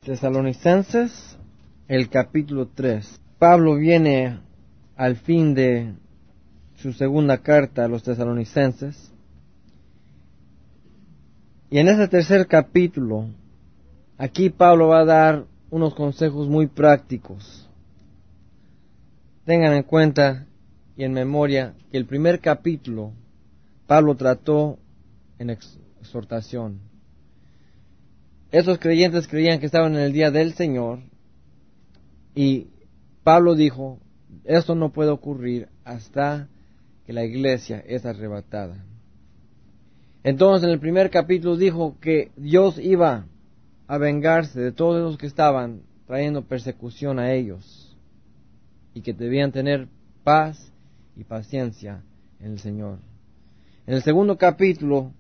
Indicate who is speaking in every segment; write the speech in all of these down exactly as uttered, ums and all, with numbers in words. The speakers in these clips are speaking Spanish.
Speaker 1: Tesalonicenses, el capítulo tres. Pablo viene al fin de su segunda carta a los tesalonicenses. Y en ese tercer capítulo, aquí Pablo va a dar unos consejos muy prácticos. Tengan en cuenta y en memoria que el primer capítulo Pablo trató en exhortación. Esos creyentes creían que estaban en el día del Señor y Pablo dijo, esto no puede ocurrir hasta que la iglesia es arrebatada. Entonces en el primer capítulo dijo que Dios iba a vengarse de todos los que estaban trayendo persecución a ellos y que debían tener paz y paciencia en el Señor. En el segundo capítulo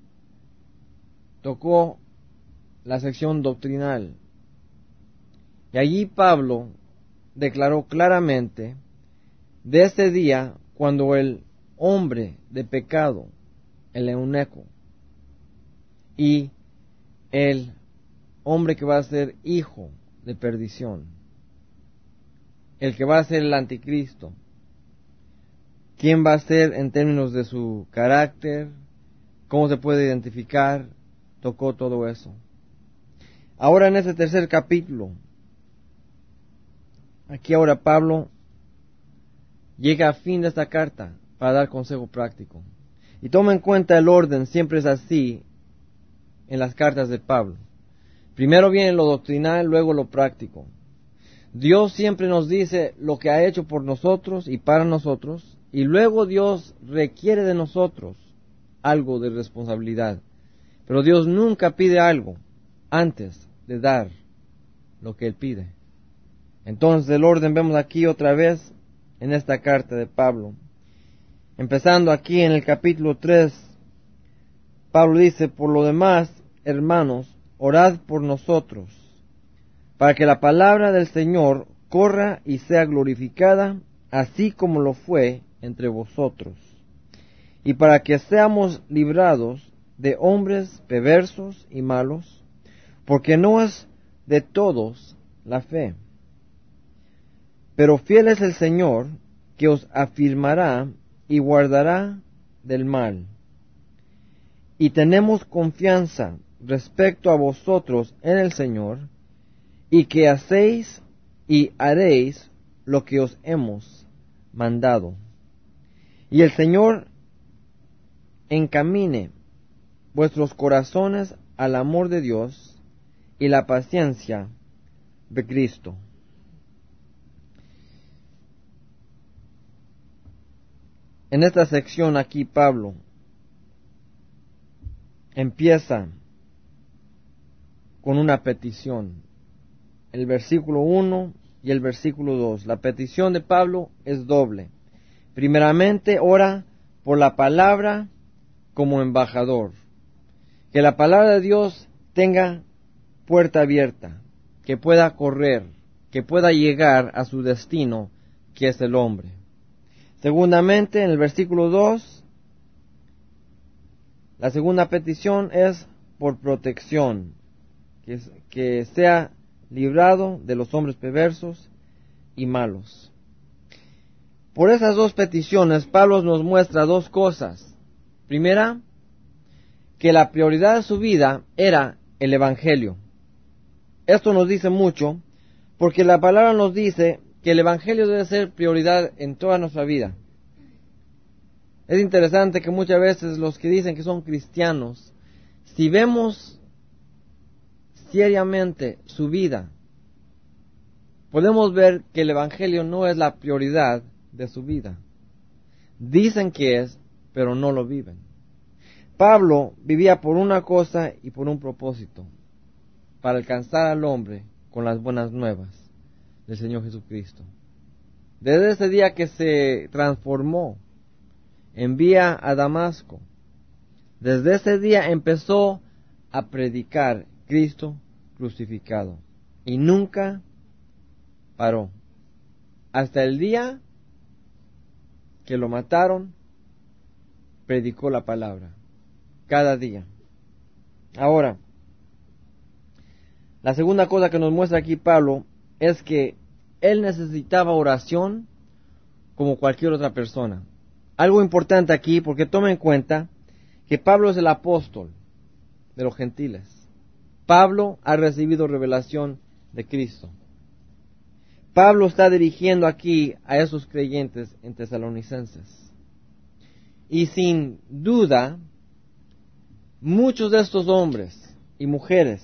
Speaker 1: tocó la sección doctrinal y allí Pablo declaró claramente de ese día cuando el hombre de pecado, el eunuco, y el hombre que va a ser hijo de perdición, el que va a ser el anticristo, quién va a ser en términos de su carácter, cómo se puede identificar, tocó todo eso. Ahora en este tercer capítulo, aquí ahora Pablo llega a fin de esta carta para dar consejo práctico. Y toma en cuenta el orden, siempre es así en las cartas de Pablo. Primero viene lo doctrinal, luego lo práctico. Dios siempre nos dice lo que ha hecho por nosotros y para nosotros, y luego Dios requiere de nosotros algo de responsabilidad. Pero Dios nunca pide algo antes de dar lo que Él pide. Entonces el orden vemos aquí otra vez en esta carta de Pablo. Empezando aquí en el capítulo tres, Pablo dice, por lo demás, hermanos, orad por nosotros, para que la palabra del Señor corra y sea glorificada, así como lo fue entre vosotros, y para que seamos librados de hombres perversos y malos, porque no es de todos la fe. Pero fiel es el Señor, que os afirmará y guardará del mal. Y tenemos confianza respecto a vosotros en el Señor, y que hacéis y haréis lo que os hemos mandado. Y el Señor encamine vuestros corazones al amor de Dios y la paciencia de Cristo. En esta sección aquí Pablo empieza con una petición. El versículo uno y el versículo dos. La petición de Pablo es doble. Primeramente, ora por la palabra como embajador. Que la palabra de Dios tenga puerta abierta, que pueda correr, que pueda llegar a su destino, que es el hombre. Segundamente, en el versículo dos, la segunda petición es por protección, que, que sea librado de los hombres perversos y malos. Por esas dos peticiones, Pablo nos muestra dos cosas. Primera, que la prioridad de su vida era el Evangelio. Esto nos dice mucho, porque la palabra nos dice que el Evangelio debe ser prioridad en toda nuestra vida. Es interesante que muchas veces los que dicen que son cristianos, si vemos seriamente su vida, podemos ver que el Evangelio no es la prioridad de su vida. Dicen que es, pero no lo viven. Pablo vivía por una cosa y por un propósito, para alcanzar al hombre con las buenas nuevas del Señor Jesucristo. Desde ese día que se transformó, envía a Damasco, desde ese día empezó a predicar Cristo crucificado y nunca paró hasta el día que lo mataron. Predicó la palabra cada día. Ahora, La segunda cosa que nos muestra aquí Pablo es que él necesitaba oración como cualquier otra persona. Algo importante aquí, porque toma en cuenta que Pablo es el apóstol de los gentiles. Pablo ha recibido revelación de Cristo. Pablo está dirigiendo aquí a esos creyentes en Tesalonicenses. Y sin duda, muchos de estos hombres y mujeres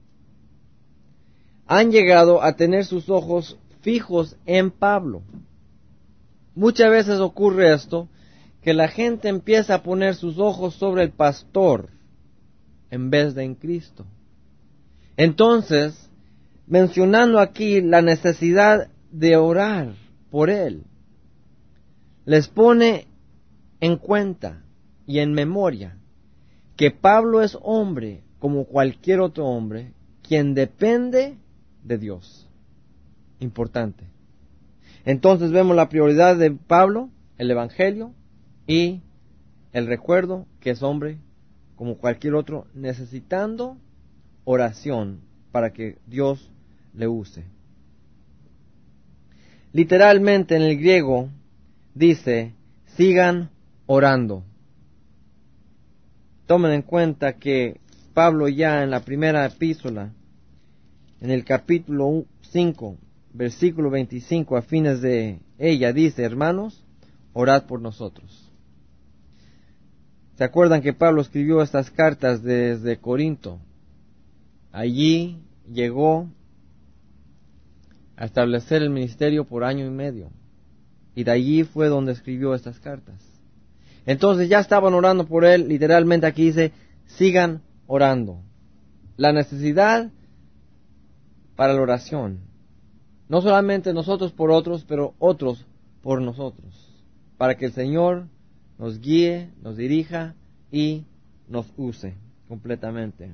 Speaker 1: han llegado a tener sus ojos fijos en Pablo. Muchas veces ocurre esto, que la gente empieza a poner sus ojos sobre el pastor en vez de en Cristo. Entonces, mencionando aquí la necesidad de orar por él, les pone en cuenta y en memoria que Pablo es hombre como cualquier otro hombre, quien depende de Dios. Importante. Entonces vemos la prioridad de Pablo, el Evangelio, y el recuerdo que es hombre como cualquier otro, necesitando oración para que Dios le use. Literalmente en el griego dice, sigan orando. Tomen en cuenta que Pablo ya en la primera epístola, en el capítulo cinco, versículo veinticinco, a fines de ella, dice, hermanos, orad por nosotros. ¿Se acuerdan que Pablo escribió estas cartas desde Corinto? Allí llegó a establecer el ministerio por año y medio. Y de allí fue donde escribió estas cartas. Entonces ya estaban orando por él. Literalmente aquí dice, sigan orando. La necesidad para la oración. No solamente nosotros por otros, pero otros por nosotros. Para que el Señor nos guíe, nos dirija y nos use completamente.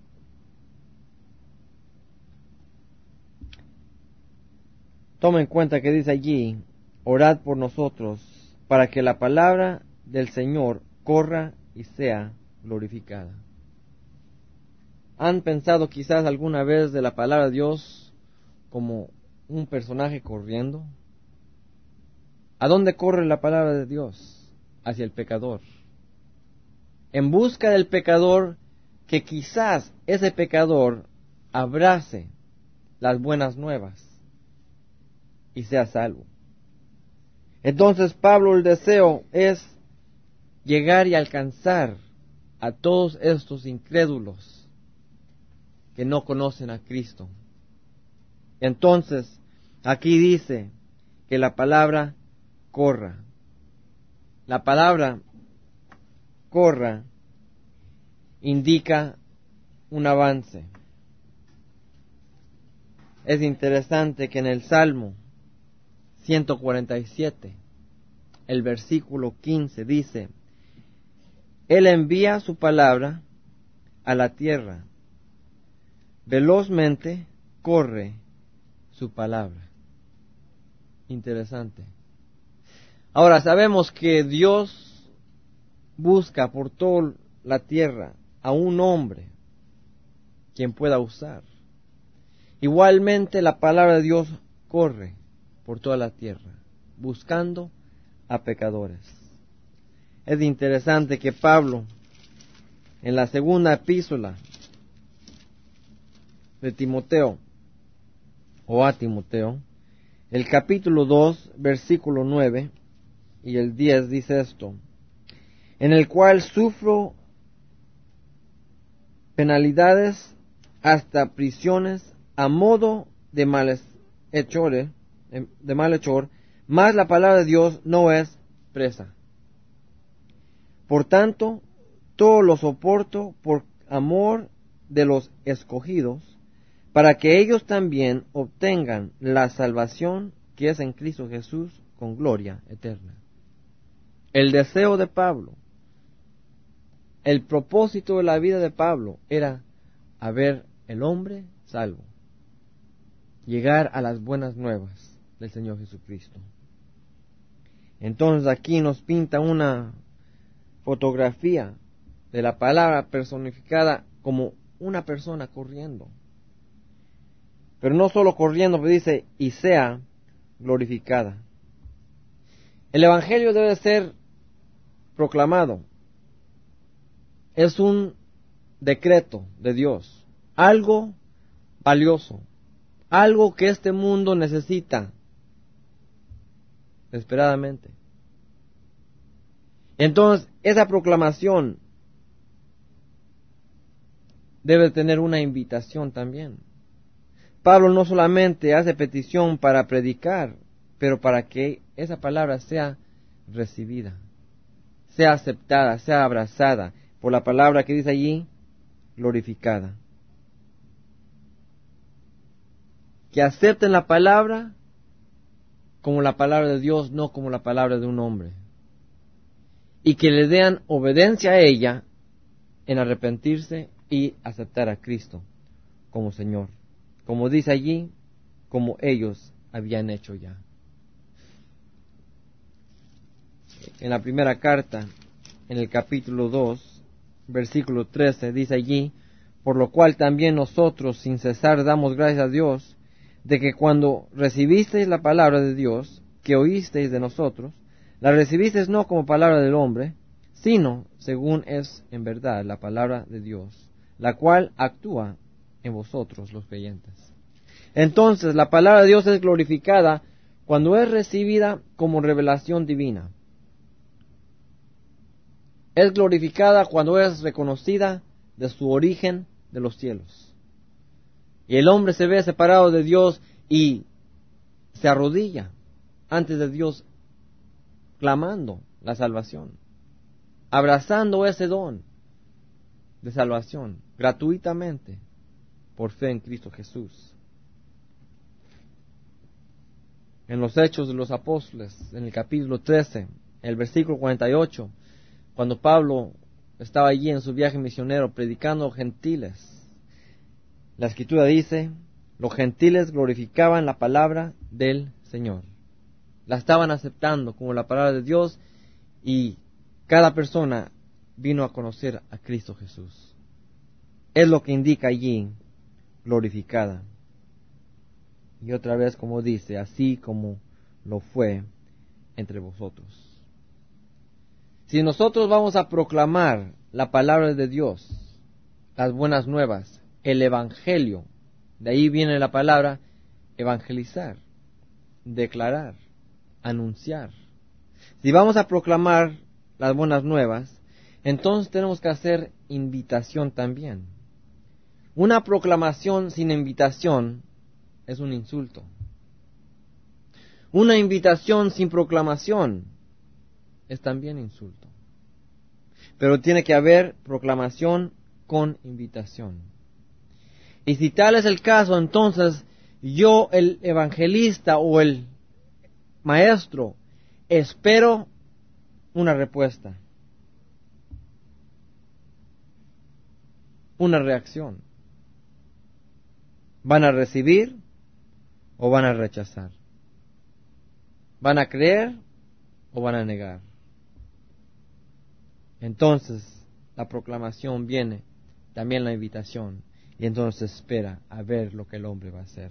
Speaker 1: Toma en cuenta que dice allí, orad por nosotros, para que la palabra del Señor corra y sea glorificada. ¿Han pensado quizás alguna vez de la palabra de Dios como un personaje corriendo? ¿A dónde corre la palabra de Dios? Hacia el pecador. En busca del pecador, que quizás ese pecador abrace las buenas nuevas y sea salvo. Entonces Pablo, el deseo es llegar y alcanzar a todos estos incrédulos que no conocen a Cristo. Entonces, aquí dice que la palabra corra. La palabra corra indica un avance. Es interesante que en el Salmo ciento cuarenta y siete, el versículo quince dice, Él envía su palabra a la tierra, velozmente corre su palabra. Interesante. Ahora sabemos que Dios busca por toda la tierra a un hombre quien pueda usar. Igualmente la palabra de Dios corre por toda la tierra, buscando a pecadores. Es interesante que Pablo, en la segunda epístola de Timoteo, o a Timoteo, el capítulo dos, versículo nueve y el diez dice esto, en el cual sufro penalidades hasta prisiones a modo de malhechores, de malhechor, mas la palabra de Dios no es presa. Por tanto, todo lo soporto por amor de los escogidos, para que ellos también obtengan la salvación que es en Cristo Jesús con gloria eterna. El deseo de Pablo, el propósito de la vida de Pablo era haber el hombre salvo, llegar a las buenas nuevas del Señor Jesucristo. Entonces aquí nos pinta una fotografía de la palabra personificada como una persona corriendo. Pero no solo corriendo, pero dice, y sea glorificada. El Evangelio debe ser proclamado. Es un decreto de Dios, algo valioso, algo que este mundo necesita desesperadamente. Entonces, esa proclamación debe tener una invitación también. Pablo no solamente hace petición para predicar, pero para que esa palabra sea recibida, sea aceptada, sea abrazada por la palabra que dice allí, glorificada. Que acepten la palabra como la palabra de Dios, no como la palabra de un hombre. Y que le den obediencia a ella en arrepentirse y aceptar a Cristo como Señor. Como dice allí, como ellos habían hecho ya. En la primera carta, en el capítulo dos, versículo trece, dice allí, por lo cual también nosotros sin cesar damos gracias a Dios, de que cuando recibisteis la palabra de Dios, que oísteis de nosotros, la recibisteis no como palabra del hombre, sino según es en verdad la palabra de Dios, la cual actúa en vosotros los creyentes. Entonces, la palabra de Dios es glorificada cuando es recibida como revelación divina. Es glorificada cuando es reconocida de su origen de los cielos. Y el hombre se ve separado de Dios y se arrodilla antes de Dios, clamando la salvación, abrazando ese don de salvación gratuitamente por fe en Cristo Jesús. En los Hechos de los Apóstoles, en el capítulo trece, el versículo cuarenta y ocho, cuando Pablo estaba allí en su viaje misionero predicando a gentiles, la Escritura dice, los gentiles glorificaban la palabra del Señor. La estaban aceptando como la palabra de Dios y cada persona vino a conocer a Cristo Jesús. Es lo que indica allí, glorificada. Y otra vez, como dice, así como lo fue entre vosotros. Si nosotros vamos a proclamar la palabra de Dios, las buenas nuevas, el evangelio, de ahí viene la palabra evangelizar, declarar, anunciar. Si vamos a proclamar las buenas nuevas, entonces tenemos que hacer invitación también. Una proclamación sin invitación es un insulto. Una invitación sin proclamación es también insulto. Pero tiene que haber proclamación con invitación. Y si tal es el caso, entonces yo, el evangelista o el maestro, espero una respuesta, una reacción. ¿Van a recibir o van a rechazar? ¿Van a creer o van a negar? Entonces la proclamación viene, también la invitación, y entonces espera a ver lo que el hombre va a hacer.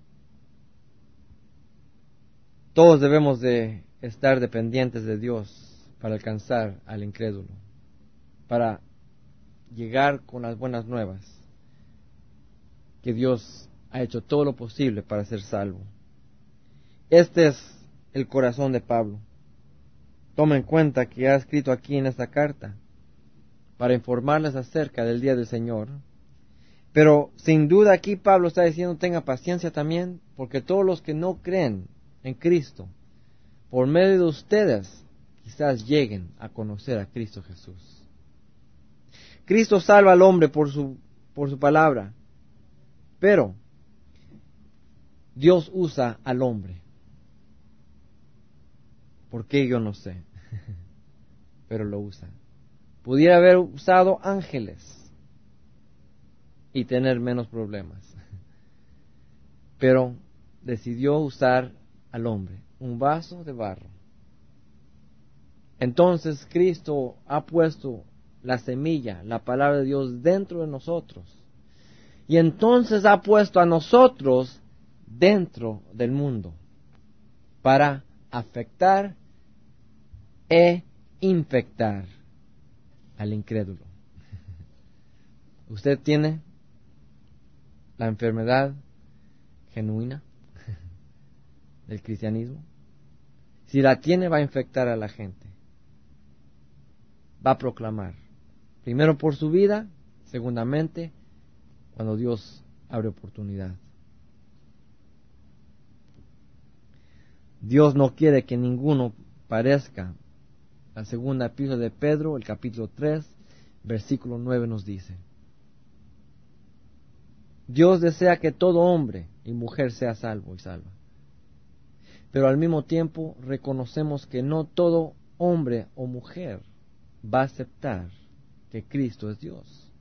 Speaker 1: Todos debemos de estar dependientes de Dios para alcanzar al incrédulo, para llegar con las buenas nuevas, que Dios ha hecho todo lo posible para ser salvo. Este es el corazón de Pablo. Toma en cuenta que ha escrito aquí en esta carta para informarles acerca del día del Señor. Pero sin duda aquí Pablo está diciendo tenga paciencia también, porque todos los que no creen en Cristo, por medio de ustedes, quizás lleguen a conocer a Cristo Jesús. Cristo salva al hombre por su, por su palabra, pero Dios usa al hombre. ¿Por qué? Yo no sé, pero lo usa. Pudiera haber usado ángeles y tener menos problemas, pero decidió usar al hombre, un vaso de barro. Entonces Cristo ha puesto la semilla, la palabra de Dios dentro de nosotros, y entonces ha puesto a nosotros dentro del mundo para afectar e infectar al incrédulo. ¿Usted tiene la enfermedad genuina del cristianismo? Si la tiene, va a infectar a la gente. Va a proclamar. Primero por su vida, segundamente cuando Dios abre oportunidad. Dios no quiere que ninguno parezca. La segunda epístola de Pedro, el capítulo tres, versículo nueve nos dice: Dios desea que todo hombre y mujer sea salvo y salva. Pero al mismo tiempo reconocemos que no todo hombre o mujer va a aceptar que Cristo es Dios.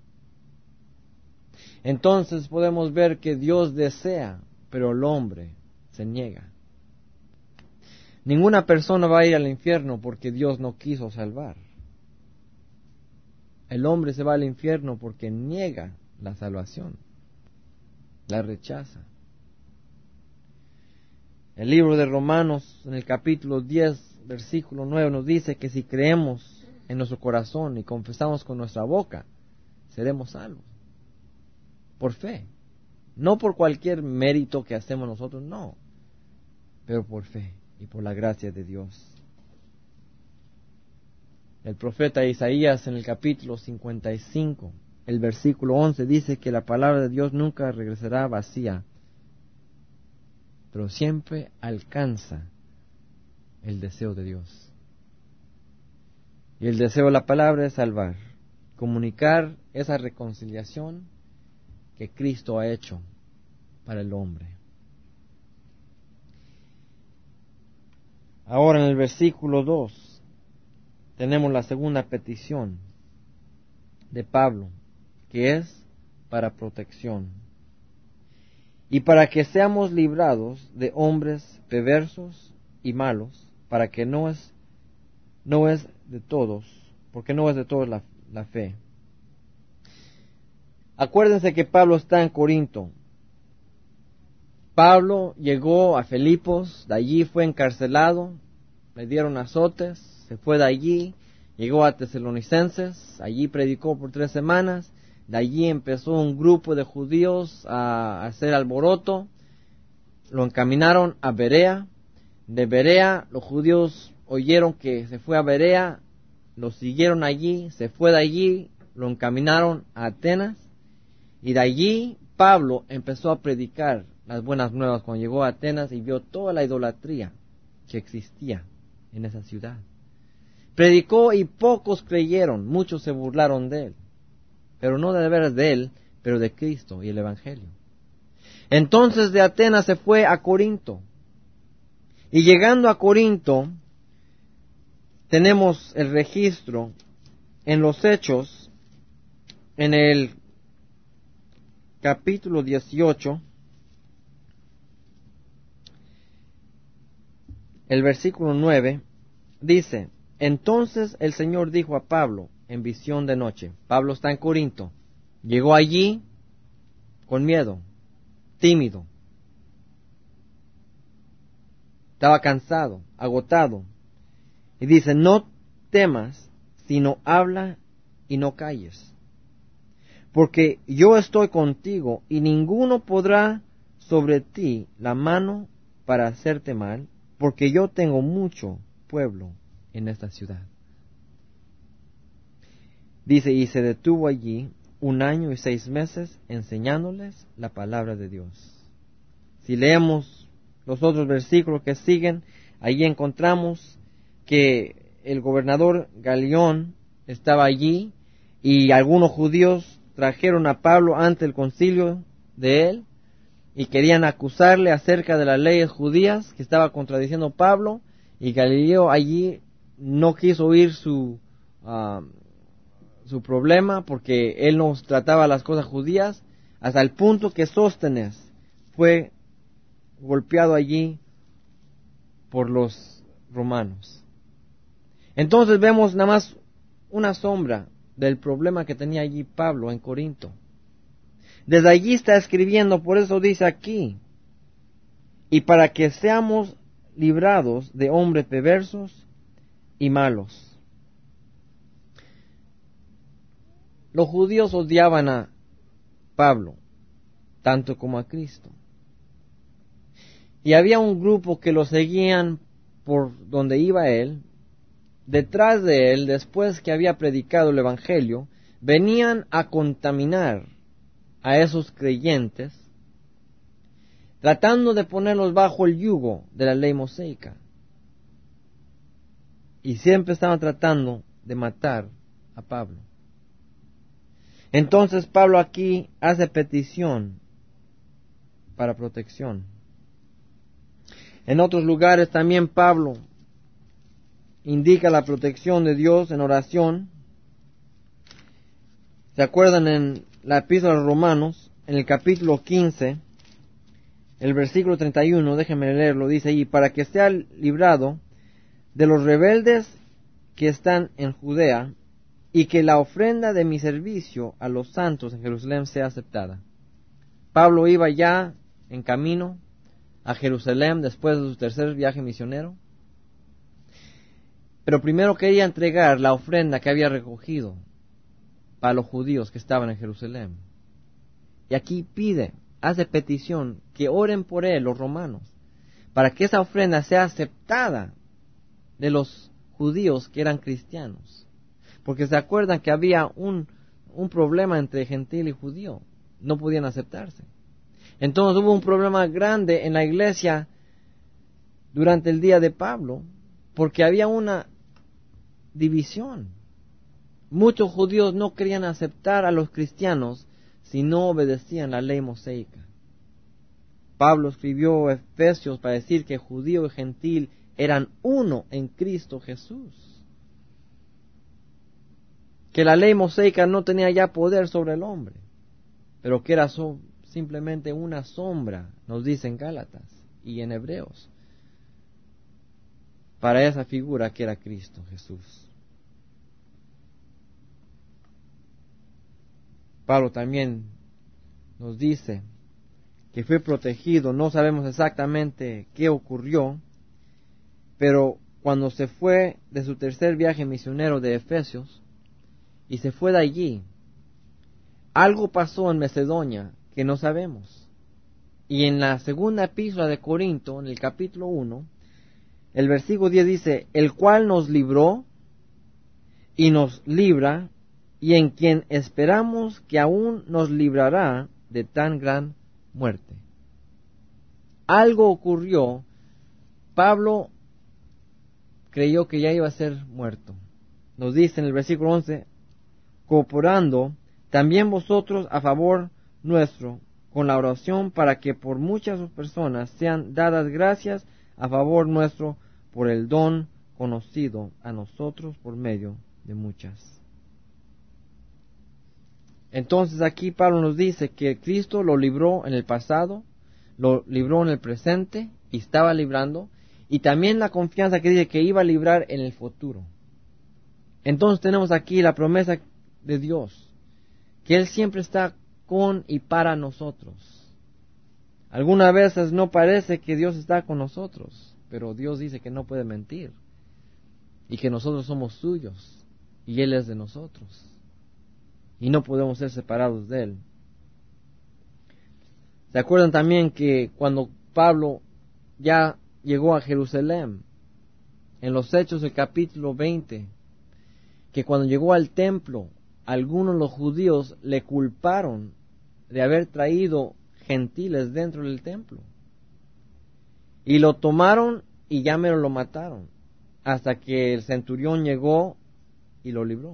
Speaker 1: Entonces podemos ver que Dios desea, pero el hombre se niega. Ninguna persona va a ir al infierno porque Dios no quiso salvar. El hombre se va al infierno porque niega la salvación, la rechaza. El libro de Romanos, en el capítulo diez, versículo nueve, nos dice que si creemos en nuestro corazón y confesamos con nuestra boca, seremos salvos. Por fe. No por cualquier mérito que hacemos nosotros, no. Pero por fe y por la gracia de Dios. El profeta Isaías, en el capítulo cincuenta y cinco, el versículo once, dice que la palabra de Dios nunca regresará vacía, pero siempre alcanza el deseo de Dios. Y el deseo de la palabra es salvar, comunicar esa reconciliación que Cristo ha hecho para el hombre. Ahora en el versículo dos tenemos la segunda petición de Pablo, que es para protección. Y para que seamos librados de hombres perversos y malos, para que no es, no es de todos, porque no es de todos la, la fe. Acuérdense que Pablo está en Corinto. Pablo llegó a Filipos, de allí fue encarcelado, le dieron azotes, se fue de allí, llegó a Tesalonicenses, allí predicó por tres semanas. De allí empezó un grupo de judíos a hacer alboroto. Lo encaminaron a Berea. De Berea, los judíos oyeron que se fue a Berea, lo siguieron allí, se fue de allí, lo encaminaron a Atenas. Y de allí Pablo empezó a predicar las buenas nuevas cuando llegó a Atenas y vio toda la idolatría que existía en esa ciudad. Predicó y pocos creyeron, muchos se burlaron de él. Pero no de veras de él, pero de Cristo y el Evangelio. Entonces de Atenas se fue a Corinto. Y llegando a Corinto, tenemos el registro en los Hechos, en el capítulo dieciocho, el versículo nueve, dice: Entonces el Señor dijo a Pablo en visión de noche. Pablo está en Corinto. Llegó allí con miedo, tímido. Estaba cansado, agotado. Y dice: No temas, sino habla y no calles. Porque yo estoy contigo y ninguno podrá sobre ti la mano para hacerte mal, porque yo tengo mucho pueblo en esta ciudad. Dice, y se detuvo allí un año y seis meses enseñándoles la palabra de Dios. Si leemos los otros versículos que siguen, allí encontramos que el gobernador Galión estaba allí y algunos judíos trajeron a Pablo ante el concilio de él y querían acusarle acerca de las leyes judías que estaba contradiciendo Pablo, y Galileo allí no quiso oír su... Uh, su problema, porque él nos trataba las cosas judías, hasta el punto que Sóstenes fue golpeado allí por los romanos. Entonces vemos nada más una sombra del problema que tenía allí Pablo en Corinto. Desde allí está escribiendo, por eso dice aquí, y para que seamos librados de hombres perversos y malos. Los judíos odiaban a Pablo, tanto como a Cristo. Y había un grupo que lo seguían por donde iba él. Detrás de él, después que había predicado el Evangelio, venían a contaminar a esos creyentes, tratando de ponerlos bajo el yugo de la ley mosaica. Y siempre estaban tratando de matar a Pablo. Entonces Pablo aquí hace petición para protección. En otros lugares también Pablo indica la protección de Dios en oración. ¿Se acuerdan en la epístola a los Romanos, en el capítulo quince, el versículo treinta y uno, déjenme leerlo, dice ahí, para que sea librado de los rebeldes que están en Judea, y que la ofrenda de mi servicio a los santos en Jerusalén sea aceptada. Pablo iba ya en camino a Jerusalén después de su tercer viaje misionero, pero primero quería entregar la ofrenda que había recogido para los judíos que estaban en Jerusalén. Y aquí pide, hace petición, que oren por él los romanos, para que esa ofrenda sea aceptada de los judíos que eran cristianos. Porque se acuerdan que había un, un problema entre gentil y judío. No podían aceptarse. Entonces hubo un problema grande en la iglesia durante el día de Pablo, porque había una división. Muchos judíos no querían aceptar a los cristianos si no obedecían la ley mosaica. Pablo escribió Efesios para decir que judío y gentil eran uno en Cristo Jesús. Que la ley mosaica no tenía ya poder sobre el hombre, pero que era so, simplemente una sombra, nos dicen Gálatas y en Hebreos, para esa figura que era Cristo Jesús. Pablo también nos dice que fue protegido, no sabemos exactamente qué ocurrió, pero cuando se fue de su tercer viaje misionero de Efesios, y se fue de allí, algo pasó en Macedonia que no sabemos. Y en la segunda epístola de Corinto, en el capítulo uno, el versículo diez dice, el cual nos libró y nos libra, y en quien esperamos que aún nos librará de tan gran muerte. Algo ocurrió. Pablo creyó que ya iba a ser muerto. Nos dice en el versículo once, cooperando también vosotros a favor nuestro con la oración para que por muchas personas sean dadas gracias a favor nuestro por el don conocido a nosotros por medio de muchas. Entonces aquí Pablo nos dice que Cristo lo libró en el pasado, lo libró en el presente y estaba librando, y también la confianza que dice que iba a librar en el futuro. Entonces tenemos aquí la promesa de Dios, que Él siempre está con y para nosotros. Algunas veces no parece que Dios está con nosotros, pero Dios dice que no puede mentir, y que nosotros somos suyos, y Él es de nosotros, y no podemos ser separados de Él. ¿Se acuerdan también que cuando Pablo ya llegó a Jerusalén, en los Hechos del capítulo veinte, que cuando llegó al templo, algunos de los judíos le culparon de haber traído gentiles dentro del templo, y lo tomaron y ya mero lo mataron, hasta que el centurión llegó y lo libró.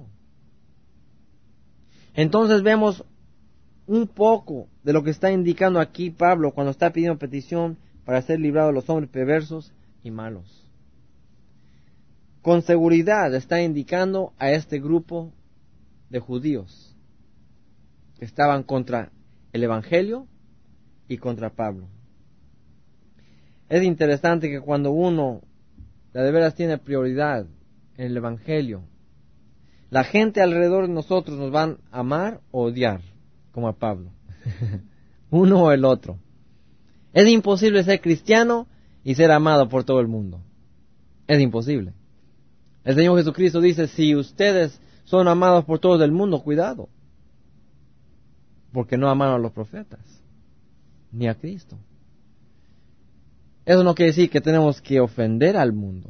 Speaker 1: Entonces vemos un poco de lo que está indicando aquí Pablo cuando está pidiendo petición para ser librado de los hombres perversos y malos. Con seguridad está indicando a este grupo de judíos que estaban contra el Evangelio y contra Pablo. Es interesante que cuando uno de veras tiene prioridad en el Evangelio, la gente alrededor de nosotros nos van a amar o odiar, como a Pablo, uno o el otro. Es imposible ser cristiano y ser amado por todo el mundo. Es imposible. El Señor Jesucristo dice, si ustedes son amados por todo el mundo, cuidado. Porque no amaron a los profetas, ni a Cristo. Eso no quiere decir que tenemos que ofender al mundo.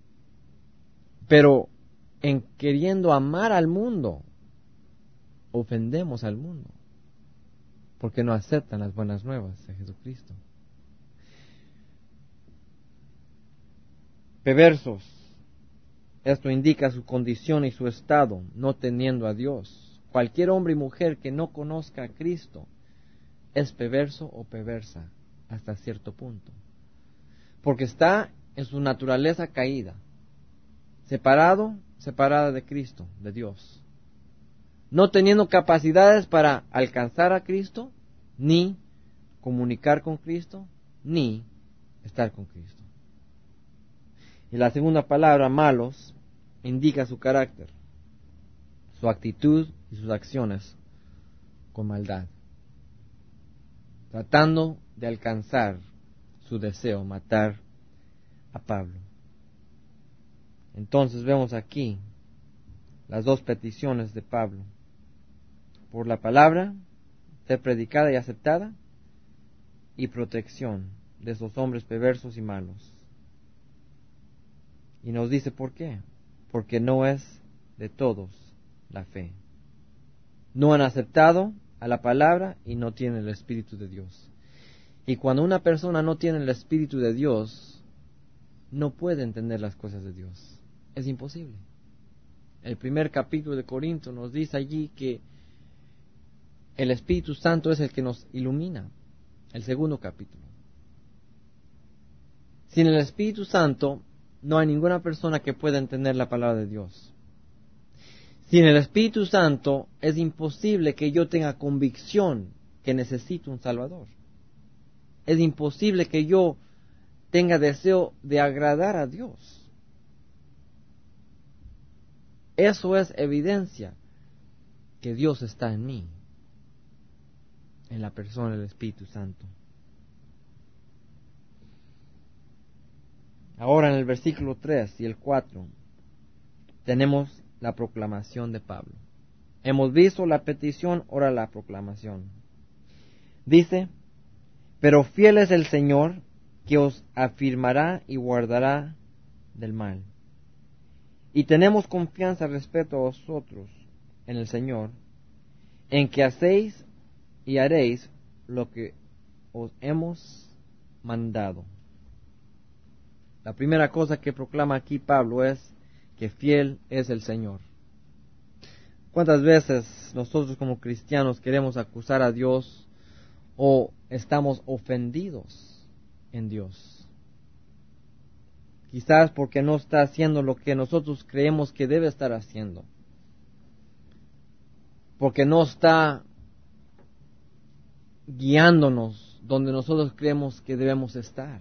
Speaker 1: Pero en queriendo amar al mundo, ofendemos al mundo. Porque no aceptan las buenas nuevas de Jesucristo. Perversos. Esto indica su condición y su estado, no teniendo a Dios. Cualquier hombre y mujer que no conozca a Cristo es perverso o perversa hasta cierto punto. Porque está en su naturaleza caída, separado, separada de Cristo, de Dios. No teniendo capacidades para alcanzar a Cristo, ni comunicar con Cristo, ni estar con Cristo. Y la segunda palabra, malos, indica su carácter, su actitud y sus acciones con maldad, tratando de alcanzar su deseo, matar a Pablo. Entonces vemos aquí las dos peticiones de Pablo: por la palabra, ser predicada y aceptada, y protección de esos hombres perversos y malos. Y nos dice por qué. Porque no es de todos la fe. No han aceptado a la palabra y no tienen el Espíritu de Dios. Y cuando una persona no tiene el Espíritu de Dios, no puede entender las cosas de Dios. Es imposible. El primer capítulo de Corinto nos dice allí que el Espíritu Santo es el que nos ilumina. El segundo capítulo. Sin el Espíritu Santo no hay ninguna persona que pueda entender la palabra de Dios. Sin el Espíritu Santo es imposible que yo tenga convicción que necesito un Salvador. Es imposible que yo tenga deseo de agradar a Dios. Eso es evidencia que Dios está en mí, en la persona del Espíritu Santo. Ahora en el versículo tres y el cuatro tenemos la proclamación de Pablo. Hemos visto la petición, ahora la proclamación. Dice, pero fiel es el Señor que os afirmará y guardará del mal. Y tenemos confianza respecto a vosotros en el Señor, en que hacéis y haréis lo que os hemos mandado. La primera cosa que proclama aquí Pablo es que fiel es el Señor. ¿Cuántas veces nosotros como cristianos queremos acusar a Dios o estamos ofendidos en Dios? Quizás porque no está haciendo lo que nosotros creemos que debe estar haciendo. Porque no está guiándonos donde nosotros creemos que debemos estar.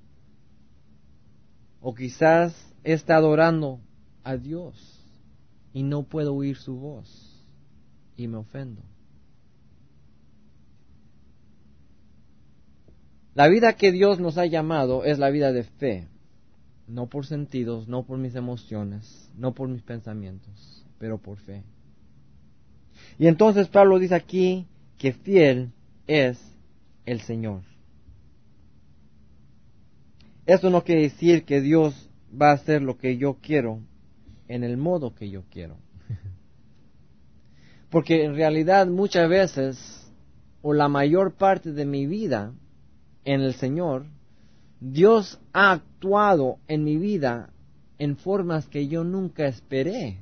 Speaker 1: O quizás está adorando a Dios y no puedo oír su voz y me ofendo. La vida que Dios nos ha llamado es la vida de fe, no por sentidos, no por mis emociones, no por mis pensamientos, pero por fe. Y entonces Pablo dice aquí que fiel es el Señor. Esto no quiere decir que Dios va a hacer lo que yo quiero en el modo que yo quiero. Porque en realidad muchas veces, o la mayor parte de mi vida en el Señor, Dios ha actuado en mi vida en formas que yo nunca esperé.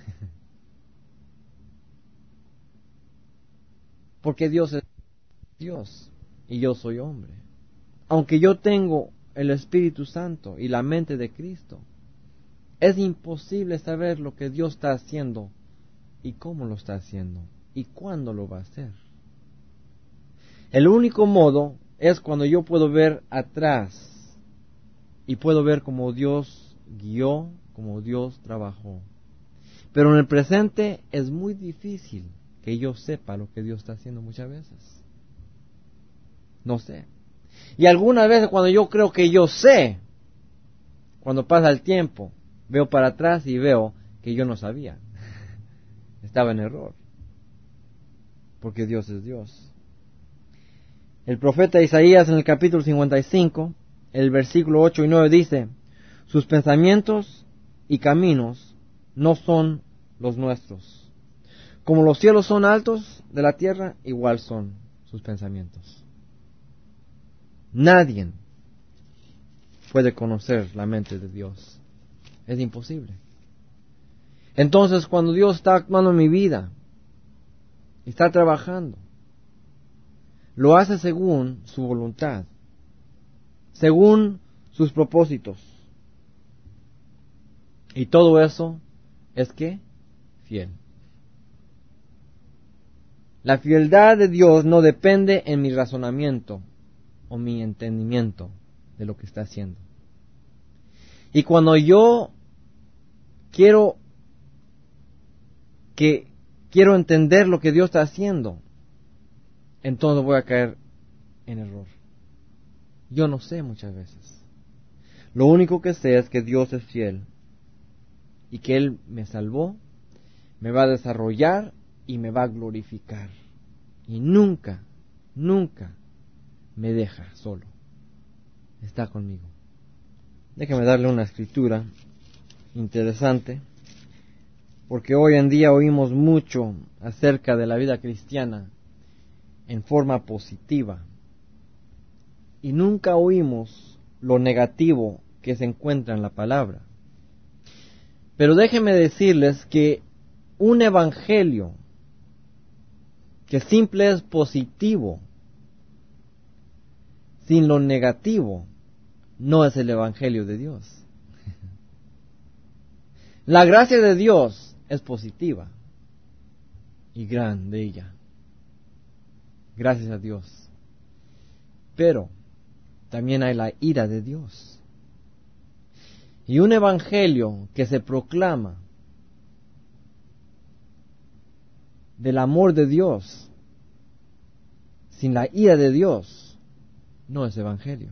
Speaker 1: Porque Dios es Dios y yo soy hombre. Aunque yo tengo el Espíritu Santo y la mente de Cristo, es imposible saber lo que Dios está haciendo y cómo lo está haciendo y cuándo lo va a hacer. El único modo es cuando yo puedo ver atrás y puedo ver cómo Dios guió, cómo Dios trabajó. Pero en el presente es muy difícil que yo sepa lo que Dios está haciendo muchas veces. No sé. Y algunas veces cuando yo creo que yo sé, cuando pasa el tiempo, veo para atrás y veo que yo no sabía. Estaba en error. Porque Dios es Dios. El profeta Isaías en el capítulo cincuenta y cinco, el versículo ocho y nueve dice: sus pensamientos y caminos no son los nuestros. Como los cielos son altos de la tierra, igual son sus pensamientos. Nadie puede conocer la mente de Dios. Es imposible. Entonces, cuando Dios está actuando en mi vida, está trabajando, lo hace según su voluntad, según sus propósitos. Y todo eso es que fiel. La fieldad de Dios no depende en mi razonamiento o mi entendimiento de lo que está haciendo. Y cuando yo quiero que quiero entender lo que Dios está haciendo, entonces voy a caer en error. Yo no sé muchas veces. Lo único que sé es que Dios es fiel y que Él me salvó, me va a desarrollar y me va a glorificar. Y nunca, nunca me deja solo. Está conmigo. Déjame darle una escritura interesante, porque hoy en día oímos mucho acerca de la vida cristiana en forma positiva y nunca oímos lo negativo que se encuentra en la palabra. Pero déjenme decirles que un evangelio que simple es positivo, sin lo negativo, no es el evangelio de Dios. La gracia de Dios es positiva y grande ella. Gracias a Dios. Pero también hay la ira de Dios. Y un evangelio que se proclama del amor de Dios sin la ira de Dios no es evangelio.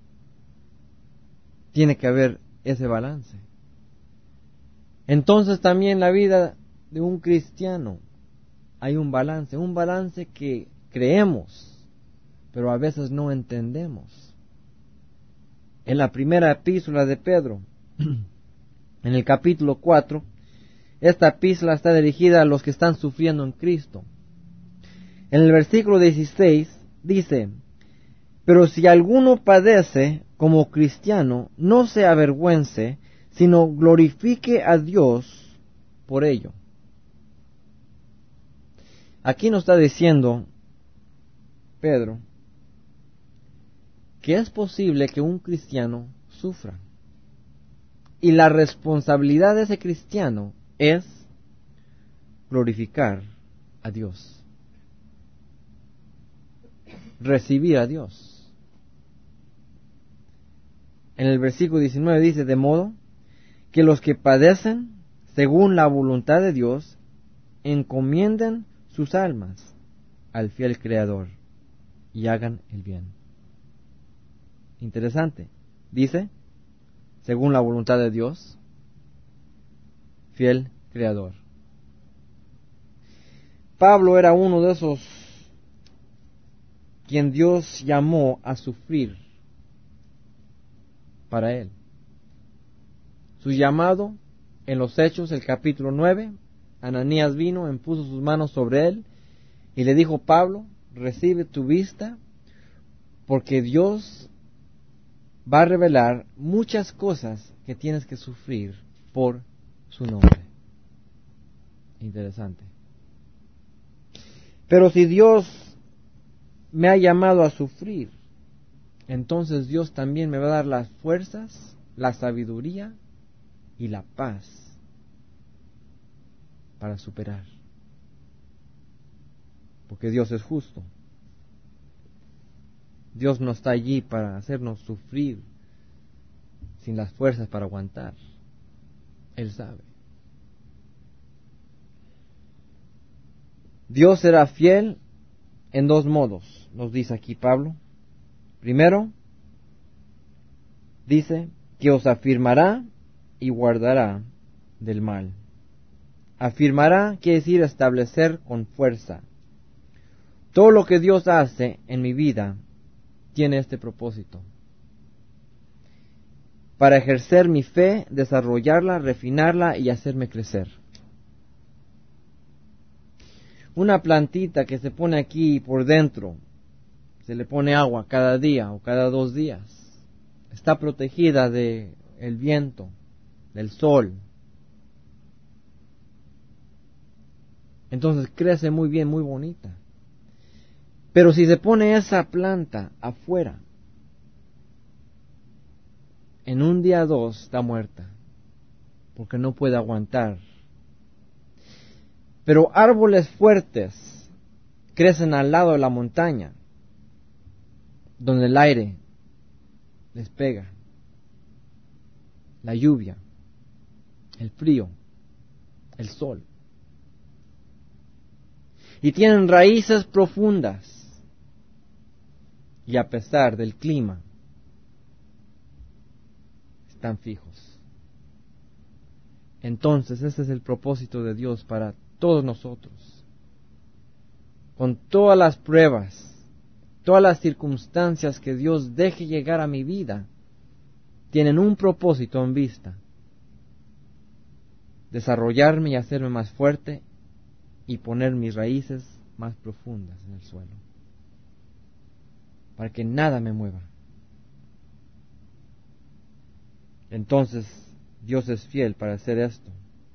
Speaker 1: Tiene que haber ese balance. Entonces también la vida de un cristiano hay un balance, un balance que creemos, pero a veces no entendemos. En la primera epístola de Pedro, en el capítulo cuatro, esta epístola está dirigida a los que están sufriendo en Cristo. En el versículo dieciséis dice: pero si alguno padece como cristiano, no se avergüence, sino glorifique a Dios por ello. Aquí nos está diciendo Pedro que es posible que un cristiano sufra. Y la responsabilidad de ese cristiano es glorificar a Dios, recibir a Dios. En el versículo diecinueve dice: de modo que los que padecen según la voluntad de Dios encomienden sus almas al fiel Creador y hagan el bien. Interesante. Dice, según la voluntad de Dios, fiel Creador. Pablo era uno de esos quien Dios llamó a sufrir para él. Su llamado en los Hechos, el capítulo nueve, Ananías vino, impuso sus manos sobre él y le dijo: Pablo, recibe tu vista, porque Dios va a revelar muchas cosas que tienes que sufrir por su nombre. Interesante. Pero si Dios me ha llamado a sufrir, entonces Dios también me va a dar las fuerzas, la sabiduría y la paz para superar. Porque Dios es justo. Dios no está allí para hacernos sufrir sin las fuerzas para aguantar. Él sabe. Dios será fiel en dos modos, nos dice aquí Pablo. Primero, dice que os afirmará y guardará del mal. Afirmará quiere decir establecer con fuerza. Todo lo que Dios hace en mi vida tiene este propósito: para ejercer mi fe, desarrollarla, refinarla y hacerme crecer. Una plantita que se pone aquí por dentro, se le pone agua cada día o cada dos días, está protegida del viento, del sol. Entonces crece muy bien, muy bonita. Pero si se pone esa planta afuera, en un día o dos está muerta, porque no puede aguantar. Pero árboles fuertes crecen al lado de la montaña, donde el aire les pega, la lluvia, el frío, el sol. Y tienen raíces profundas. Y a pesar del clima, están fijos. Entonces, ese es el propósito de Dios para todos nosotros. Con todas las pruebas, todas las circunstancias que Dios deje llegar a mi vida, tienen un propósito en vista: desarrollarme y hacerme más fuerte y poner mis raíces más profundas en el suelo, para que nada me mueva. Entonces, Dios es fiel para hacer esto.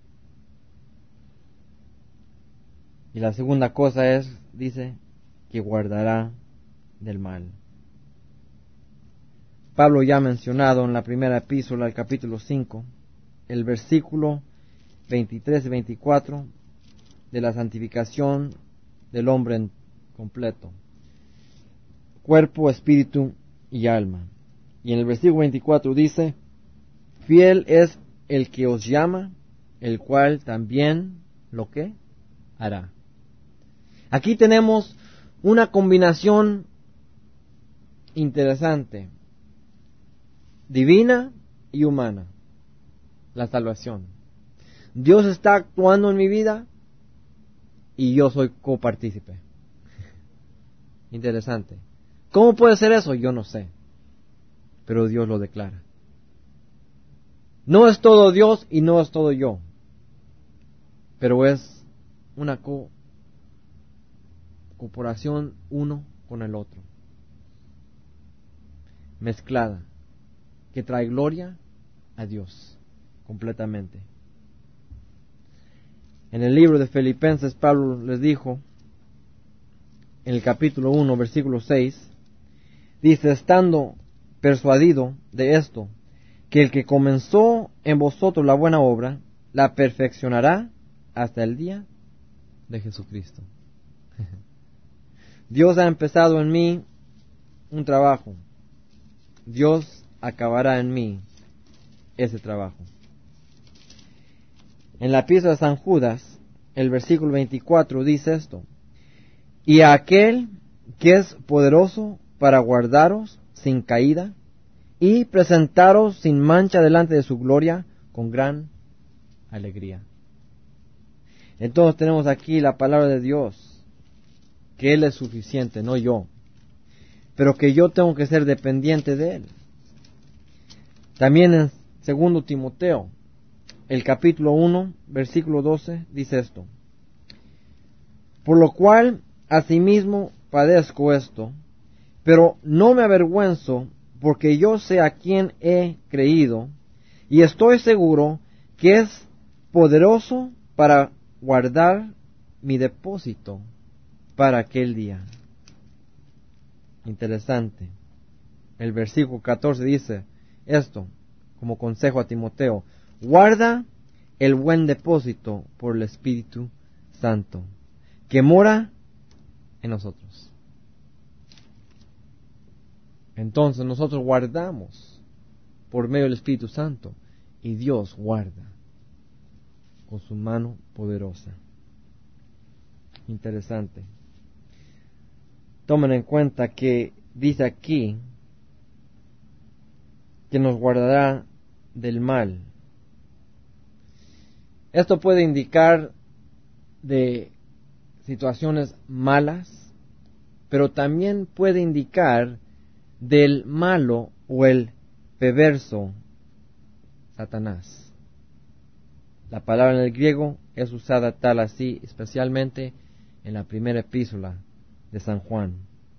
Speaker 1: Y la segunda cosa es, dice, que guardará del mal. Pablo ya ha mencionado en la primera epístola, el capítulo cinco, el versículo veintitrés y veinticuatro de la santificación del hombre en completo: cuerpo, espíritu y alma. Y en el versículo veinticuatro dice: fiel es el que os llama, el cual también lo que hará. Aquí tenemos una combinación interesante, divina y humana, la salvación. Dios está actuando en mi vida y yo soy copartícipe. Interesante. ¿Cómo puede ser eso? Yo no sé, pero Dios lo declara. No es todo Dios y no es todo yo, pero es una co corporación uno con el otro, mezclada, que trae gloria a Dios completamente. En el libro de Filipenses, Pablo les dijo, en el capítulo uno, versículo seis, dice: estando persuadido de esto, que el que comenzó en vosotros la buena obra, la perfeccionará hasta el día de Jesucristo. Dios ha empezado en mí un trabajo. Dios acabará en mí ese trabajo. En la epístola de San Judas, el versículo veinticuatro dice esto: y a aquel que es poderoso para guardaros sin caída y presentaros sin mancha delante de su gloria con gran alegría. Entonces tenemos aquí la palabra de Dios, que Él es suficiente, no yo, pero que yo tengo que ser dependiente de Él. También en segundo Timoteo, el capítulo uno, versículo doce, dice esto: por lo cual asimismo padezco esto, pero no me avergüenzo, porque yo sé a quién he creído, y estoy seguro que es poderoso para guardar mi depósito para aquel día. Interesante. El versículo catorce dice esto como consejo a Timoteo: guarda el buen depósito por el Espíritu Santo, que mora en nosotros. Entonces nosotros guardamos por medio del Espíritu Santo, y Dios guarda con su mano poderosa. Interesante. Tomen en cuenta que dice aquí que nos guardará del mal. Esto puede indicar de situaciones malas, pero también puede indicar del malo o el perverso Satanás. La palabra en el griego es usada tal así, especialmente en la primera epístola de San Juan.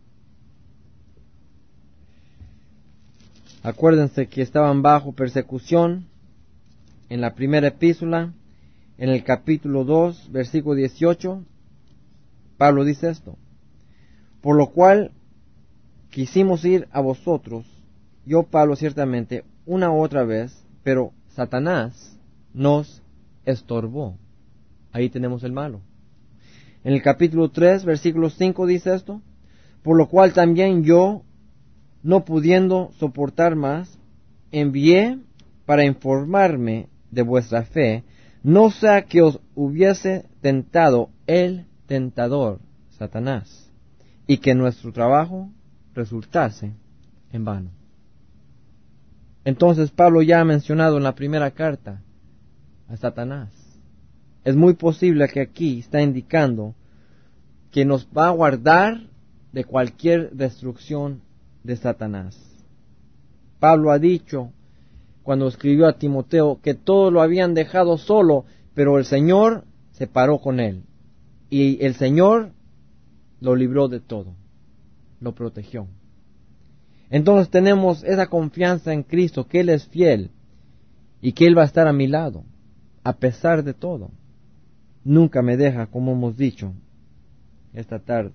Speaker 1: Acuérdense que estaban bajo persecución en la primera epístola, en el capítulo dos, versículo dieciocho, Pablo dice esto: por lo cual quisimos ir a vosotros, yo Pablo ciertamente, una u otra vez, pero Satanás nos estorbó. Ahí tenemos el malo. En el capítulo tres, versículo cinco dice esto: por lo cual también yo, no pudiendo soportar más, envié para informarme de vuestra fe, no sea que os hubiese tentado el tentador, Satanás, y que nuestro trabajo resultase en vano. Entonces Pablo ya ha mencionado en la primera carta a Satanás. Es muy posible que aquí está indicando que nos va a guardar de cualquier destrucción de Satanás. Pablo ha dicho, cuando escribió a Timoteo, que todos lo habían dejado solo, pero el Señor se paró con él. Y el Señor lo libró de todo, lo protegió. Entonces tenemos esa confianza en Cristo, que Él es fiel y que Él va a estar a mi lado, a pesar de todo. Nunca me deja, como hemos dicho esta tarde.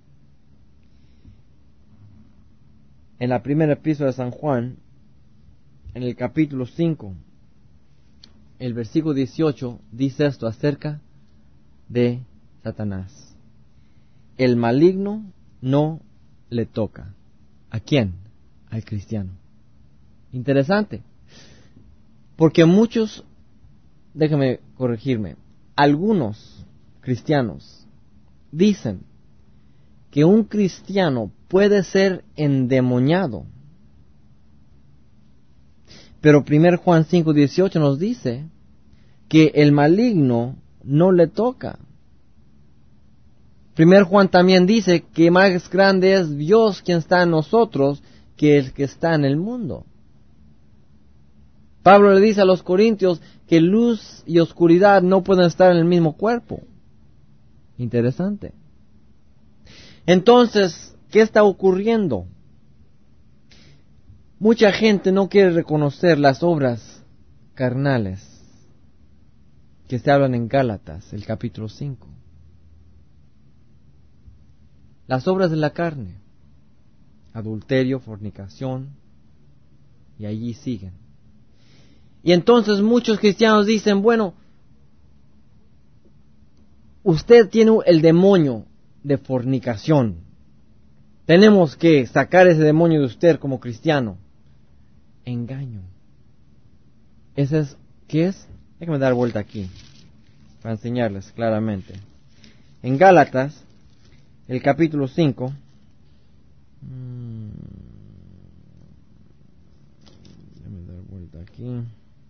Speaker 1: En la primera epístola de San Juan, en el capítulo cinco, el versículo dieciocho, dice esto acerca de Satanás: el maligno no le toca. ¿A quién? Al cristiano. Interesante, porque muchos, déjame corregirme, algunos cristianos dicen que un cristiano puede ser endemoniado. Pero primero Juan cinco dieciocho nos dice que el maligno no le toca. primero Juan también dice que más grande es Dios quien está en nosotros que el que está en el mundo. Pablo le dice a los corintios que luz y oscuridad no pueden estar en el mismo cuerpo. Interesante. Entonces, ¿qué está ocurriendo? Mucha gente no quiere reconocer las obras carnales que se hablan en Gálatas, el capítulo cinco. Las obras de la carne: adulterio, fornicación, y allí siguen. Y entonces muchos cristianos dicen, bueno, usted tiene el demonio de fornicación. Tenemos que sacar ese demonio de usted como cristiano. Engaño. ¿Ese es qué es? Déjame dar vuelta aquí para enseñarles claramente. En Gálatas, el capítulo cinco, mmm, déjame dar vuelta aquí.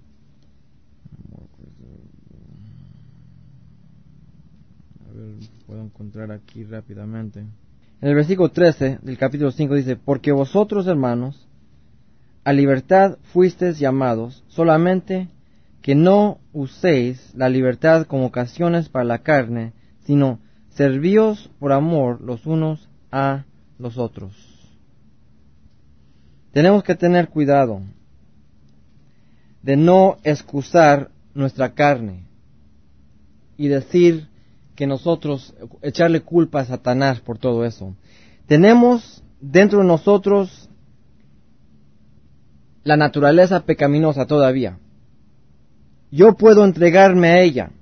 Speaker 1: A ver, puedo encontrar aquí rápidamente. En el versículo trece del capítulo cinco dice: porque vosotros, hermanos, a libertad fuisteis llamados, solamente que no uséis la libertad como ocasiones para la carne, sino servíos por amor los unos a los otros. Tenemos que tener cuidado de no excusar nuestra carne y decir que nosotros, echarle culpa a Satanás por todo eso. Tenemos dentro de nosotros la naturaleza pecaminosa todavía. Yo puedo entregarme a ella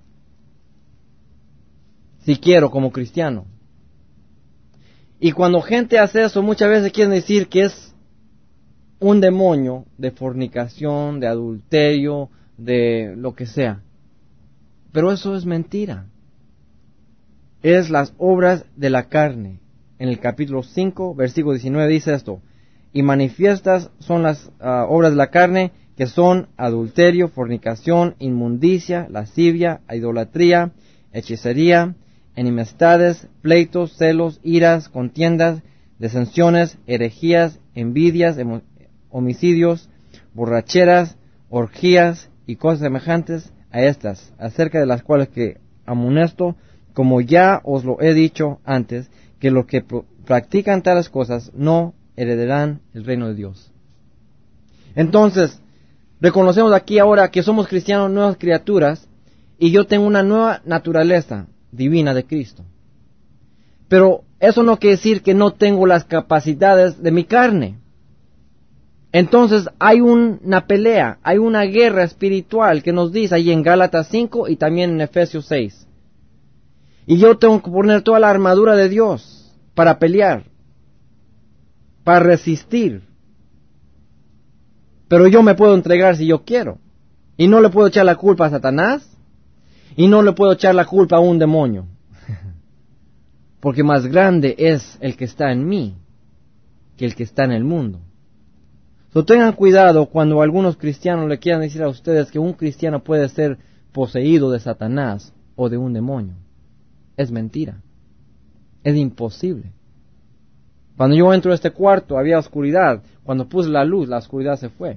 Speaker 1: si quiero como cristiano. Y cuando gente hace eso, muchas veces quieren decir que es un demonio de fornicación, de adulterio, de lo que sea. Pero eso es mentira. Es las obras de la carne. En el capítulo cinco, versículo diecinueve dice esto: y manifiestas son las uh, obras de la carne, que son adulterio, fornicación, inmundicia, lascivia, idolatría, hechicería, enemistades, pleitos, celos, iras, contiendas, disensiones, herejías, envidias, homicidios, borracheras, orgías y cosas semejantes a estas, acerca de las cuales que amonesto, como ya os lo he dicho antes, que los que practican tales cosas no heredarán el reino de Dios. Entonces, reconocemos aquí ahora que somos cristianos, nuevas criaturas, y yo tengo una nueva naturaleza divina de Cristo. Pero eso no quiere decir que no tengo las capacidades de mi carne. Entonces hay un, una pelea, hay una guerra espiritual que nos dice ahí en Gálatas cinco y también en Efesios seis. Y yo tengo que poner toda la armadura de Dios para pelear, para resistir. Pero yo me puedo entregar si yo quiero. Y no le puedo echar la culpa a Satanás. Y no le puedo echar la culpa a un demonio. Porque más grande es el que está en mí que el que está en el mundo. So, tengan cuidado cuando algunos cristianos le quieran decir a ustedes que un cristiano puede ser poseído de Satanás o de un demonio. Es mentira. Es imposible. Cuando yo entro a este cuarto había oscuridad. Cuando puse la luz, la oscuridad se fue.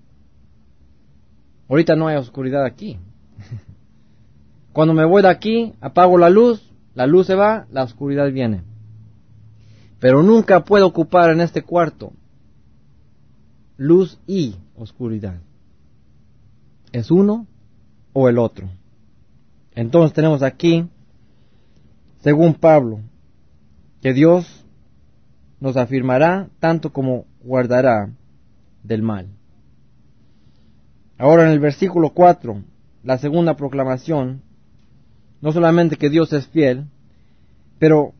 Speaker 1: Ahorita no hay oscuridad aquí. Cuando me voy de aquí, apago la luz, la luz se va, la oscuridad viene. Pero nunca puedo ocupar en este cuarto luz y oscuridad. Es uno o el otro. Entonces tenemos aquí, según Pablo, que Dios nos afirmará tanto como guardará del mal. Ahora en el versículo cuatro, la segunda proclamación, no solamente que Dios es fiel, pero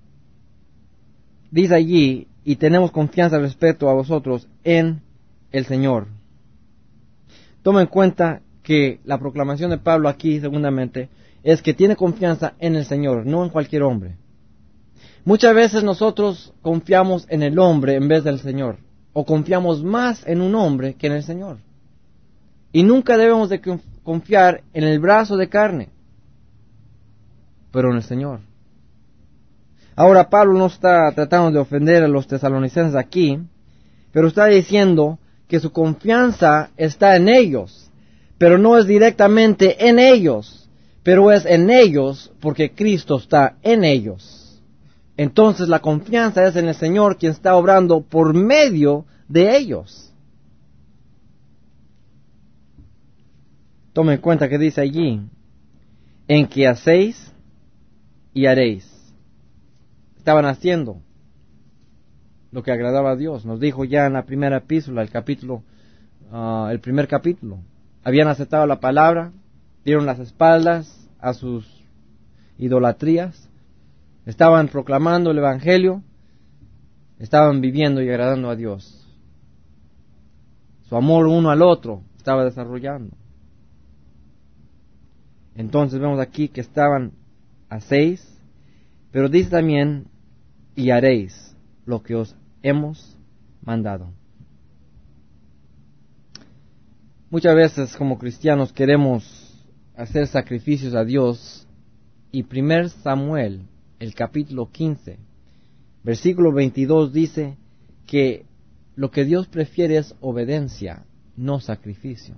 Speaker 1: dice allí, y tenemos confianza respecto a vosotros en el Señor. Toma en cuenta que la proclamación de Pablo aquí, segundamente, es que tiene confianza en el Señor, no en cualquier hombre. Muchas veces nosotros confiamos en el hombre en vez del Señor, o confiamos más en un hombre que en el Señor. Y nunca debemos de confiar en el brazo de carne, pero en el Señor. Ahora Pablo no está tratando de ofender a los tesalonicenses aquí, pero está diciendo que su confianza está en ellos, pero no es directamente en ellos, pero es en ellos porque Cristo está en ellos. Entonces la confianza es en el Señor, quien está obrando por medio de ellos. Tome en cuenta que dice allí, en que hacéis y haréis. Estaban haciendo lo que agradaba a Dios. Nos dijo ya en la primera epístola, el capítulo, uh, el primer capítulo. Habían aceptado la palabra, dieron las espaldas a sus idolatrías, estaban proclamando el evangelio, estaban viviendo y agradando a Dios. Su amor uno al otro estaba desarrollando. Entonces vemos aquí que estaban hacéis, pero dice también y haréis lo que os hemos mandado. Muchas veces como cristianos queremos hacer sacrificios a Dios, y primer Samuel, el capítulo quince, versículo veintidós dice que lo que Dios prefiere es obediencia, no sacrificio.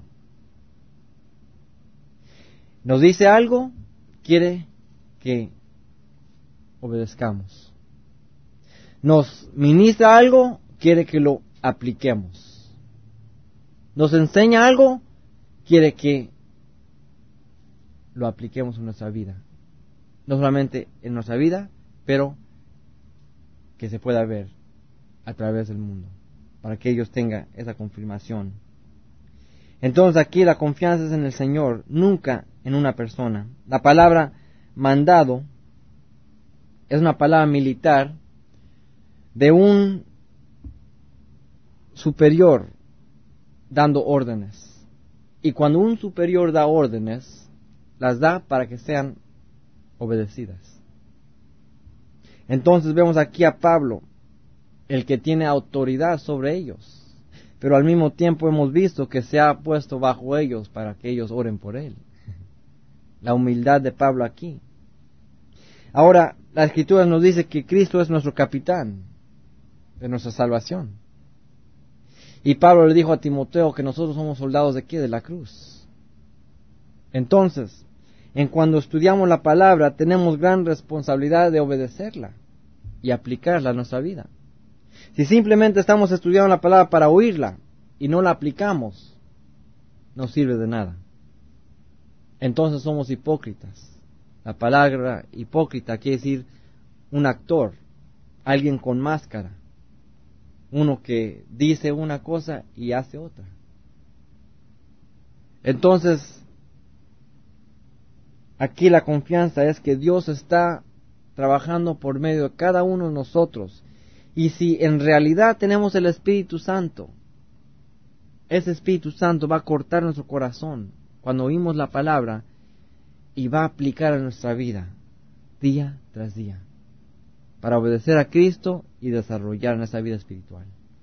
Speaker 1: Nos dice algo, quiere que obedezcamos. Nos ministra algo, quiere que lo apliquemos. Nos enseña algo, quiere que lo apliquemos en nuestra vida. No solamente en nuestra vida, pero que se pueda ver a través del mundo, para que ellos tengan esa confirmación. Entonces aquí la confianza es en el Señor, nunca en una persona. La palabra mandado es una palabra militar de un superior dando órdenes. Y cuando un superior da órdenes, las da para que sean obedecidas. Entonces vemos aquí a Pablo el que tiene autoridad sobre ellos, pero al mismo tiempo hemos visto que se ha puesto bajo ellos para que ellos oren por él. La humildad de Pablo aquí. Ahora, la Escritura nos dice que Cristo es nuestro capitán de nuestra salvación. Y Pablo le dijo a Timoteo que nosotros somos soldados de ¿qué? De la cruz. Entonces, en cuando estudiamos la palabra, tenemos gran responsabilidad de obedecerla y aplicarla a nuestra vida. Si simplemente estamos estudiando la palabra para oírla y no la aplicamos, no sirve de nada. Entonces somos hipócritas. La palabra hipócrita quiere decir un actor, alguien con máscara, uno que dice una cosa y hace otra. Entonces, aquí la confianza es que Dios está trabajando por medio de cada uno de nosotros. Y si en realidad tenemos el Espíritu Santo, ese Espíritu Santo va a cortar nuestro corazón cuando oímos la palabra y va a aplicar a nuestra vida día tras día para obedecer a Cristo y desarrollar nuestra vida espiritual.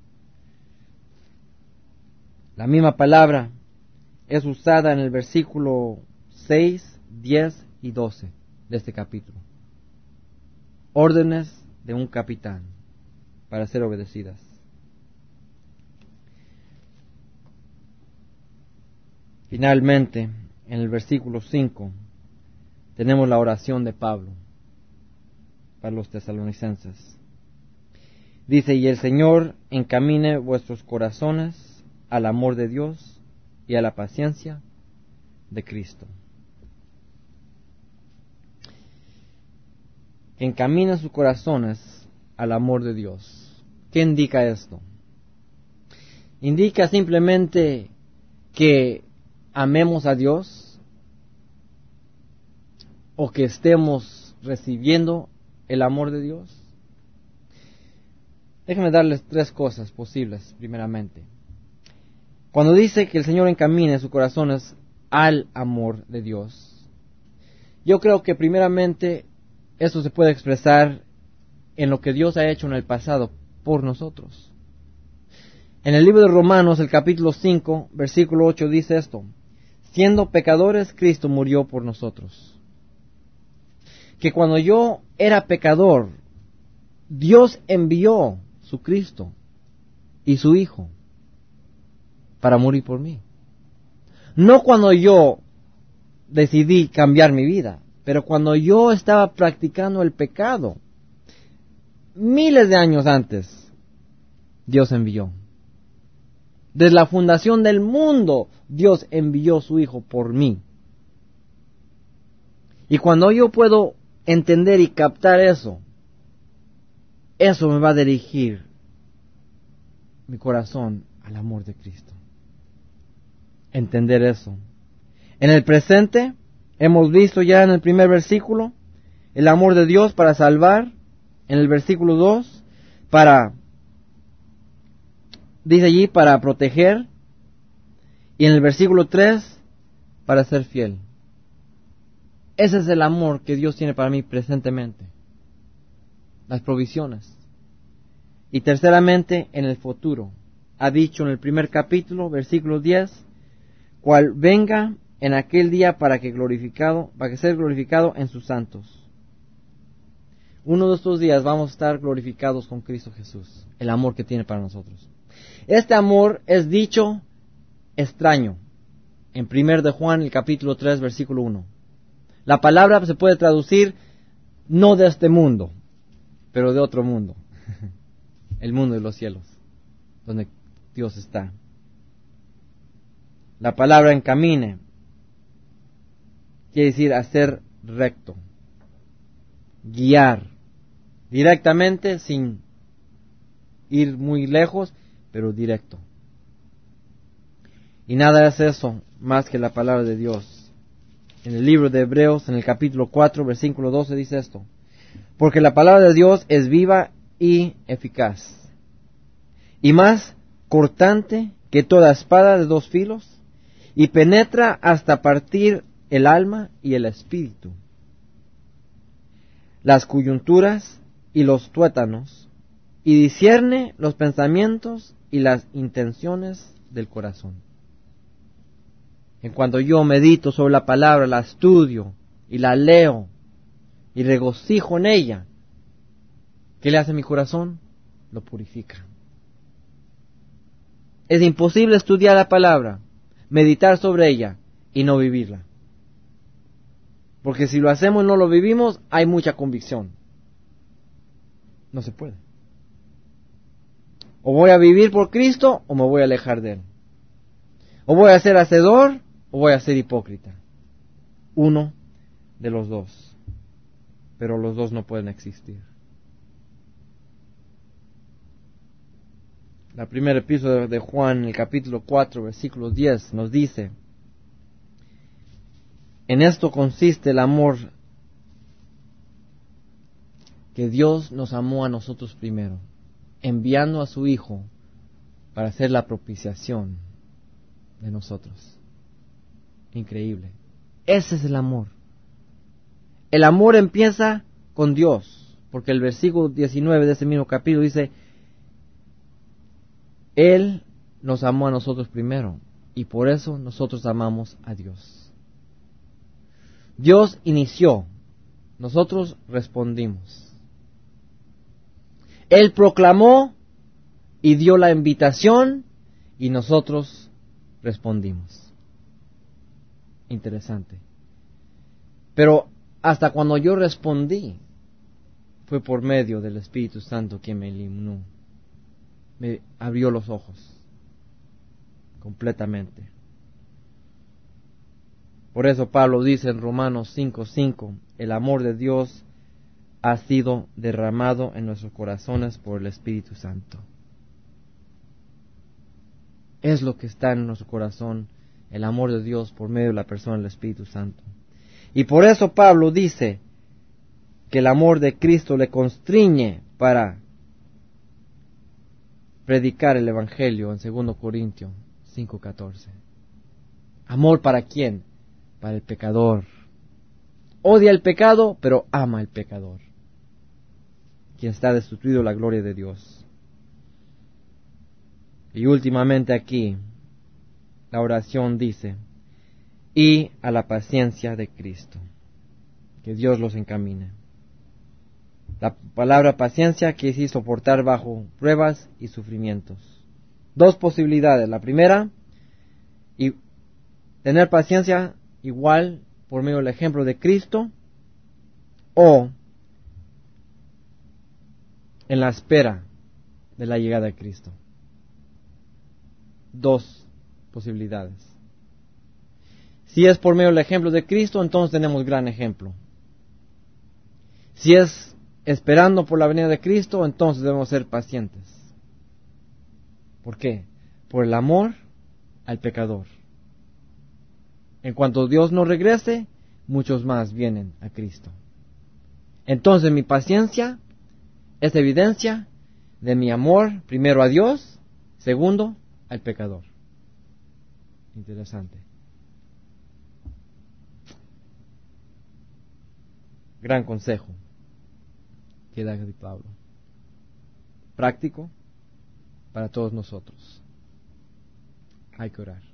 Speaker 1: La misma palabra es usada en el versículo seis, diez y doce de este capítulo. Órdenes de un capitán para ser obedecidas. Finalmente, en el versículo cinco, tenemos la oración de Pablo para los tesalonicenses. Dice, y el Señor encamine vuestros corazones al amor de Dios y a la paciencia de Cristo. Encamina sus corazones al amor de Dios. ¿Qué indica esto? Indica simplemente que amemos a Dios o que estemos recibiendo el amor de Dios. Déjenme darles tres cosas posibles, primeramente. Cuando dice que el Señor encamine sus corazones al amor de Dios, yo creo que primeramente eso se puede expresar en lo que Dios ha hecho en el pasado por nosotros. En el libro de Romanos, el capítulo cinco, versículo ocho, dice esto: siendo pecadores, Cristo murió por nosotros. Que cuando yo era pecador, Dios envió su Cristo y su Hijo para morir por mí. No cuando yo decidí cambiar mi vida, pero cuando yo estaba practicando el pecado, miles de años antes, Dios envió. Desde la fundación del mundo, Dios envió su Hijo por mí. Y cuando yo puedo entender y captar eso, eso me va a dirigir mi corazón al amor de Cristo. Entender eso. En el presente, hemos visto ya en el primer versículo el amor de Dios para salvar. En el versículo dos, para, dice allí, para proteger. Y en el versículo tres, para ser fiel. Ese es el amor que Dios tiene para mí presentemente. Las provisiones. Y terceramente, en el futuro. Ha dicho en el primer capítulo, versículo diez, cual venga en aquel día para que glorificado, para que sea glorificado en sus santos. Uno de estos días vamos a estar glorificados con Cristo Jesús, el amor que tiene para nosotros. Este amor es dicho extraño en primero de Juan, el capítulo tres, versículo uno. La palabra se puede traducir no de este mundo, pero de otro mundo, el mundo de los cielos, donde Dios está. La palabra encamine quiere decir hacer recto, guiar directamente sin ir muy lejos, pero directo. Y nada es eso más que la palabra de Dios. En el libro de Hebreos, en el capítulo cuatro, versículo doce, dice esto: porque la palabra de Dios es viva y eficaz, y más cortante que toda espada de dos filos, y penetra hasta partir el alma y el espíritu, las coyunturas y los tuétanos, y discierne los pensamientos y las intenciones del corazón. En cuanto yo medito sobre la palabra, la estudio y la leo y regocijo en ella, ¿qué le hace a mi corazón? Lo purifica. Es imposible estudiar la palabra, meditar sobre ella y no vivirla. Porque si lo hacemos y no lo vivimos, hay mucha convicción. No se puede. O voy a vivir por Cristo o me voy a alejar de Él. O voy a ser hacedor o voy a ser hipócrita. Uno de los dos. Pero los dos no pueden existir. La primera epístola de Juan, el capítulo cuatro, versículo diez, nos dice: en esto consiste el amor, que Dios nos amó a nosotros primero, enviando a su Hijo para hacer la propiciación de nosotros. Increíble. Ese es el amor. El amor empieza con Dios, porque el versículo diecinueve de ese mismo capítulo dice: Él nos amó a nosotros primero, y por eso nosotros amamos a Dios. Dios inició, nosotros respondimos. Él proclamó y dio la invitación, y nosotros respondimos. Interesante. Pero hasta cuando yo respondí, fue por medio del Espíritu Santo que me iluminó, me abrió los ojos completamente. Por eso Pablo dice en Romanos cinco cinco, el amor de Dios ha sido derramado en nuestros corazones por el Espíritu Santo. Es lo que está en nuestro corazón, el amor de Dios por medio de la persona del Espíritu Santo. Y por eso Pablo dice que el amor de Cristo le constriñe para predicar el Evangelio en segundo Corintios cinco catorce. ¿Amor para quién? Para el pecador. Odia el pecado, pero ama al pecador, quien está destituido de la gloria de Dios. Y últimamente aquí, la oración dice: y a la paciencia de Cristo, que Dios los encamine. La palabra paciencia quiere decir soportar bajo pruebas y sufrimientos. Dos posibilidades. La primera, y tener paciencia igual por medio del ejemplo de Cristo, o en la espera de la llegada de Cristo. Dos posibilidades. Si es por medio del ejemplo de Cristo, entonces tenemos gran ejemplo. Si es esperando por la venida de Cristo, entonces debemos ser pacientes. ¿Por qué? Por el amor al pecador. En cuanto Dios no regrese, muchos más vienen a Cristo. Entonces mi paciencia es evidencia de mi amor, primero a Dios, segundo al pecador. Interesante. Gran consejo que da Pablo. Práctico para todos nosotros. Hay que orar.